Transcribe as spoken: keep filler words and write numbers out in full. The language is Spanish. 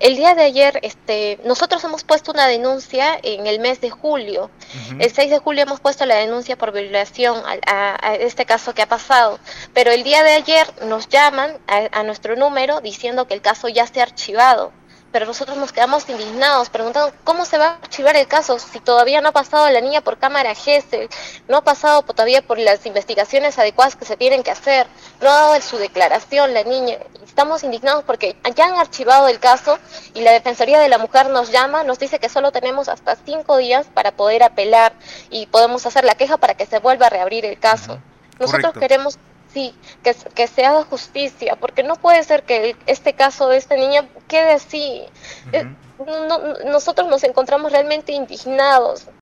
El día de ayer, este, nosotros hemos puesto una denuncia en el mes de julio. Ujú. El seis de julio hemos puesto la denuncia por violación a, a, a este caso que ha pasado. Pero el día de ayer nos llaman a, a nuestro número diciendo que el caso ya se ha archivado. Pero nosotros nos quedamos indignados, preguntando cómo se va a archivar el caso si todavía no ha pasado la niña por cámara Gesell, no ha pasado todavía por las investigaciones adecuadas que se tienen que hacer, no ha dado su declaración la niña. Estamos indignados porque ya han archivado el caso y la Defensoría de la Mujer nos llama, nos dice que solo tenemos hasta cinco días para poder apelar y podemos hacer la queja para que se vuelva a reabrir el caso. Ujú. Nosotros Correcto. queremos, sí, que, que se haga justicia, porque no puede ser que el, este caso de esta niña quede así. Eh, Ujú. no, nosotros nos encontramos realmente indignados.